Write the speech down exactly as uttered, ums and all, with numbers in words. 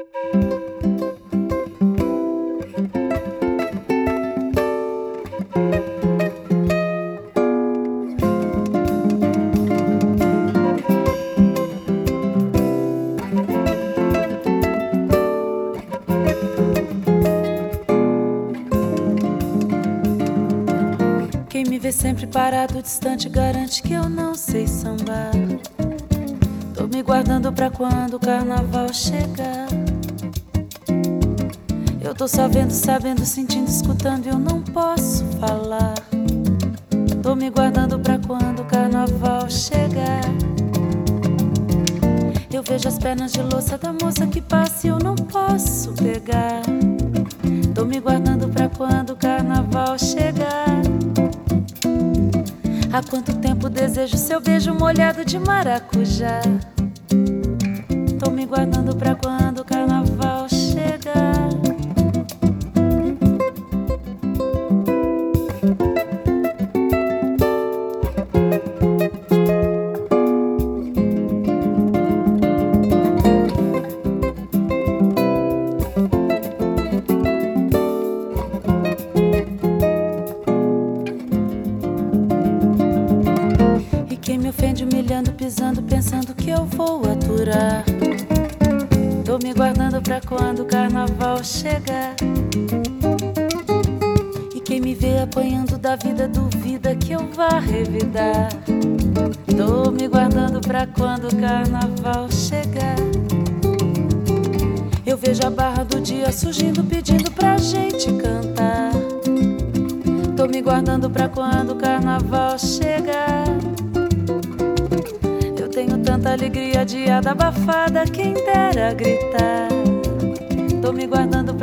Quem me vê sempre parado, distante, garante que eu não sei sambar. Tô me guardando pra quando o carnaval chegar. Eu tô só vendo, sabendo, sentindo, escutando e eu não posso falar. Tô me guardando pra quando o carnaval chegar. Eu vejo as pernas de louça da moça que passa e eu não posso pegar. Tô me guardando pra quando o carnaval chegar. Há quanto tempo desejo seu beijo molhado de maracujá. Tô me guardando pra quando o carnaval chegar. Quem me ofende humilhando, pisando, pensando que eu vou aturar. Tô me guardando pra quando o carnaval chegar. E quem me vê apanhando da vida duvida que eu vá revidar. Tô me guardando pra quando o carnaval chegar. Eu vejo a barra do dia surgindo, pedindo pra gente cantar. Tô me guardando pra quando o carnaval chegar. Tenho tanta alegria, adiada, abafada, quem dera gritar. Tô me guardando pra